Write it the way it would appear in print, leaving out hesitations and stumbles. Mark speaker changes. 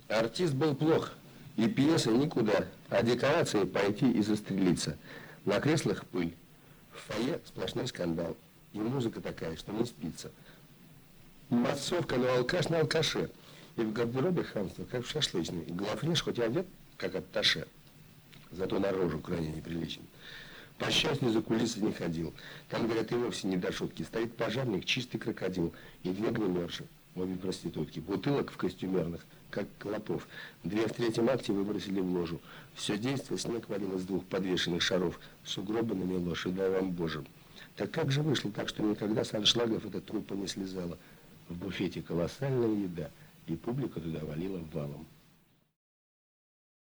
Speaker 1: Артист был плох, и пьеса никуда, а декорации пойти и застрелиться. На креслах пыль, в фойе сплошной скандал, и музыка такая, что не спится. Массовка, но алкаш на алкаше, и в гардеробе хамство, как в шашлычной, и главреж хоть одет, как атташе, зато на рожу крайне неприличен. По счастью, за кулисы не ходил. Там, говорят, и вовсе не до шутки. Стоит пожарник, чистый крокодил, и две гримерши, обе проститутки, бутылок в костюмерных, как клопов. Две в третьем акте выбросили в ложу. Все действие снег валил из двух подвешенных шаров, сугробы намело, и дай вам Боже. Так как же вышло так, что никогда с аншлагов эта труппа не слезала? В буфете колоссальная еда, и публика туда валила валом.